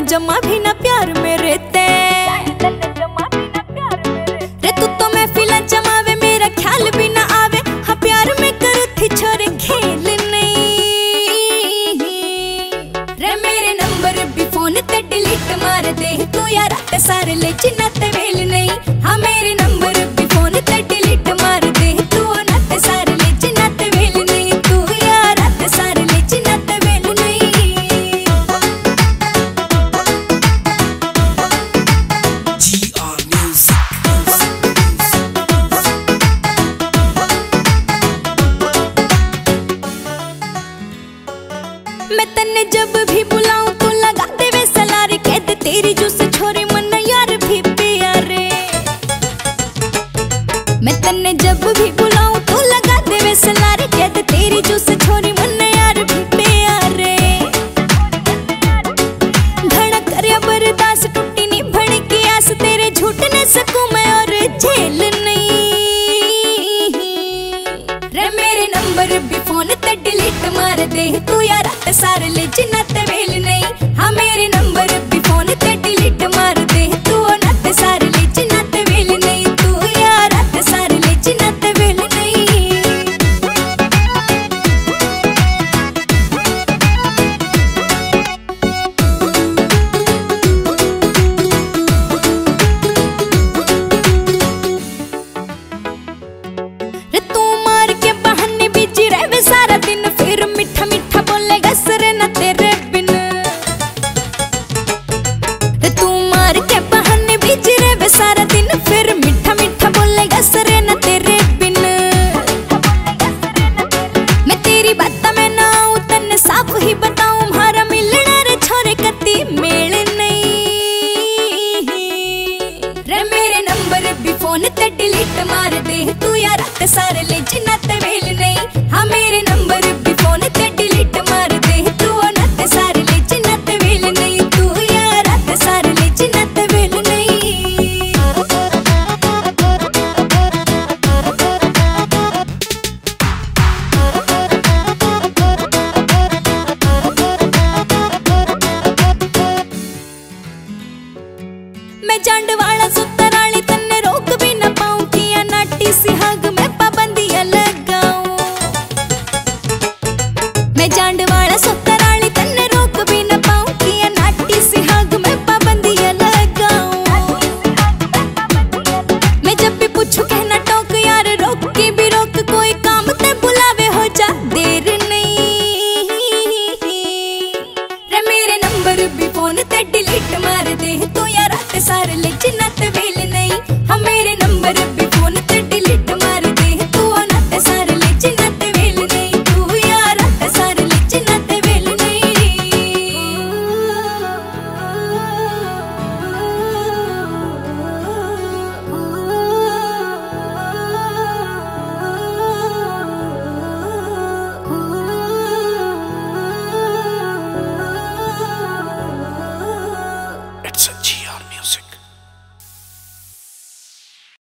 जमा भी ना प्यार मेरे ते रे तू तो मैं फिला जमावे मेरा ख्याल भी ना आवे। हाँ प्यार में करू थी छोरे खेल नहीं रे मेरे नंबर भी फोन ते डिलीट मार दे तू यार रात सारे ले चिन्ना ते वेल नहीं। हाँ मेरे नंबर भी फोन ते डिलीट मार दे तू नाते सारे ले चिन्ना ते वेल नहीं। तू यार रात सारे ले चिन्ना ते वेल नहीं। मैं तन्ने जब भी बुलाऊं तू लगा दे वे सलार कैद तेरी जूस छोरे मन यार भी प्यारे। मैं तन्ने जब भी बुलाऊं तू लगा दे वे सलार कैद तेरी जूस छोरे मन यार भी प्यारे। घड़ा करया बर्दाश्त टूटी नहीं भड़की आस तेरे झूठ न सकूं मैं और झेल नहीं रे मेरे नंबर भी फोन ते डिलीट मार दे तू यार रात सारे ले चिन्ना ते वेल नहीं। हाँ मेरे नंबर भी फोन ते डिलीट मार दे तू नाते सारे ले चिन्ना ते वेल नहीं। तू यार रात सारे ले चिन्ना ते वेल नहीं। रे तू मार के बहाने बिजी रहे सारा दिन फिर मीठा मीठा बोलेगा सरे न तेरे बिन। रे तू मार के बहाने बिजी रहे सारा दिन फिर मीठा मीठा बोलेगा सरे न तेरे बिन। मैं तेरी बात में ना आऊं तन्ने साफ ही बताऊं हमारा मिलना रे छोरे कती मेल नहीं रे मेरे नंबर भी फोन ते डिलीट मार दे तू यार रात सारे ले चिन्ना ते वेल नहीं। हाँ मेरे नंबर भी फोन ते डिलीट मार दे तू नाते सारे ले चिन्ना ते वेल नहीं। तू यार रात सारे ले चिन्ना ते वेल नहीं। मैं जांड वाला सुतराली तन्ने रोक भी ना पाऊं किया नाटी सी हग